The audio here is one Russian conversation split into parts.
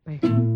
Поехали.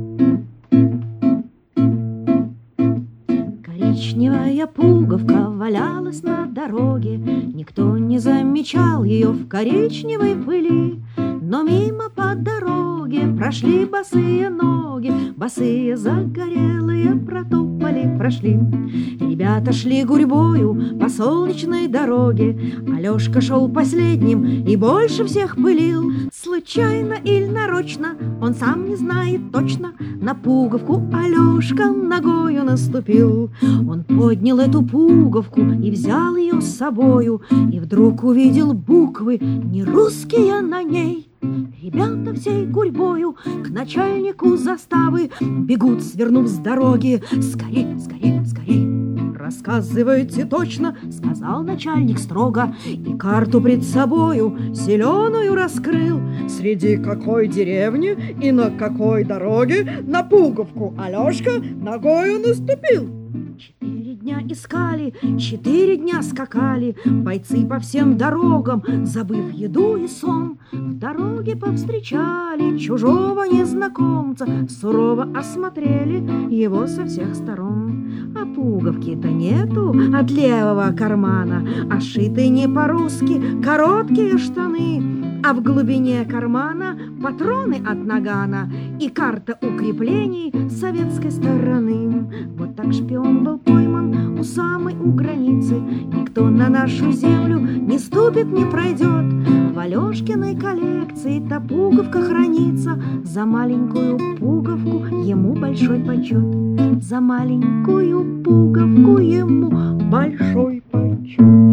Коричневая пуговка валялась на дороге, никто не замечал ее в коричневой пыли. Но мимо по дороге прошли босые ноги, босые загорелые протопали, прошли. Ребята шли гурьбою по солнечной дороге, Алешка шел последним и больше всех пылил. Случайно или нарочно, он сам не знает точно, на пуговку Алешка ногою наступил. Он поднял эту пуговку и взял ее с собою, и вдруг увидел буквы не русские на ней. Ребята всей гурьбою к начальнику заставы бегут, свернув с дороги. Скорей, скорей, скорей! Рассказывайте точно, сказал начальник строго, и карту пред собою зеленую раскрыл. Среди какой деревни и на какой дороге на пуговку Алешка ногою наступил. 4 дня искали, 4 дня скакали бойцы по всем дорогам, забыв еду и сон. В дороге повстречали чужого незнакомца, сурово осмотрели его со всех сторон. А пуговки-то нету от левого кармана, а шиты не по-русски короткие штаны, а в глубине кармана патроны от нагана и карта укреплений советской стороны. Вот так шпион был пойман у границы. Никто на нашу землю не ступит, не пройдет. В Алешкиной коллекции та пуговка хранится. За маленькую пуговку ему большой почет. За маленькую пуговку ему большой почет.